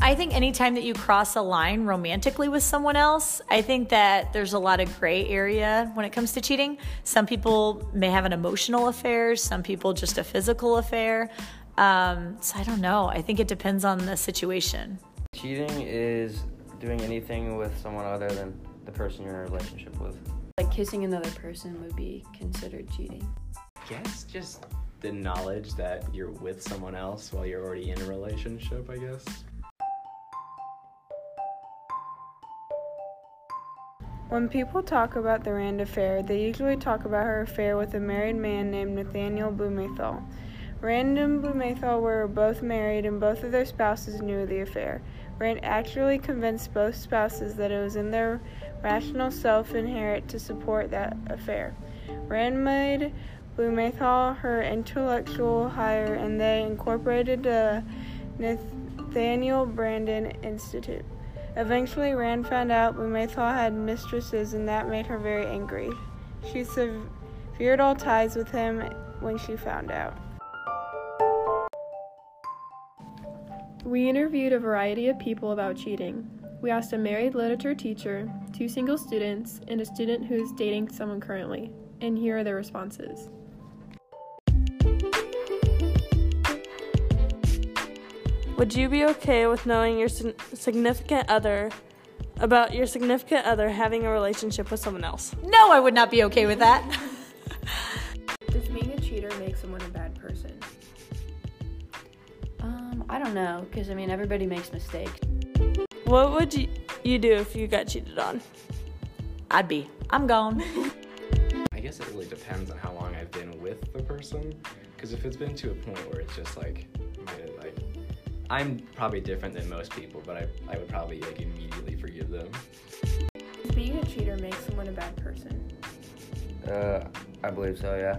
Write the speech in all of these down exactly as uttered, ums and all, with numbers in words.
I think anytime that you cross a line romantically with someone else, I think that there's a lot of gray area when it comes to cheating. Some people may have an emotional affair, some people just a physical affair. Um, so I don't know. I think it depends on the situation. Cheating is doing anything with someone other than the person you're in a relationship with. Like kissing another person would be considered cheating. I guess just the knowledge that you're with someone else while you're already in a relationship, I guess. When people talk about the Rand affair, they usually talk about her affair with a married man named Nathaniel Blumenthal. Rand and Blumenthal were both married and both of their spouses knew of the affair. Rand actually convinced both spouses that it was in their rational self-inherent to support that affair. Rand made Blumenthal her intellectual hire and they incorporated the Nathaniel Branden Institute. Eventually, Rand found out Blumenthal had mistresses, and that made her very angry. She severed all ties with him when she found out. We interviewed a variety of people about cheating. We asked a married literature teacher, two single students, and a student who is dating someone currently. And here are their responses. Would you be okay with knowing your significant other, about your significant other having a relationship with someone else? No, I would not be okay with that. Does being a cheater make someone a bad person? Um, I don't know, because, I mean, everybody makes mistakes. What would you, you do if you got cheated on? I'd be, I'm gone. I guess it really depends on how long I've been with the person, because if it's been to a point where it's just like, like, I'm probably different than most people, but I, I would probably like immediately forgive them. Does being a cheater make someone a bad person? Uh, I believe so, yeah.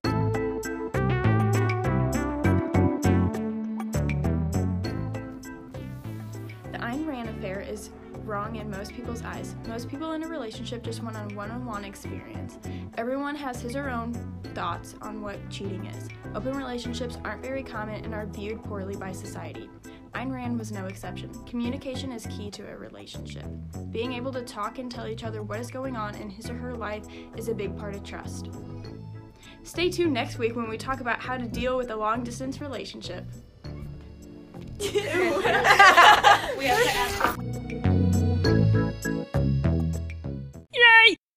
The Ayn Rand affair is wrong in most people's eyes. Most people in a relationship just want a one-on-one experience. Everyone has his or her own thoughts on what cheating is. Open relationships aren't very common and are viewed poorly by society. Ayn Rand was no exception. Communication is key to a relationship. Being able to talk and tell each other what is going on in his or her life is a big part of trust. Stay tuned next week when we talk about how to deal with a long-distance relationship. We have to ask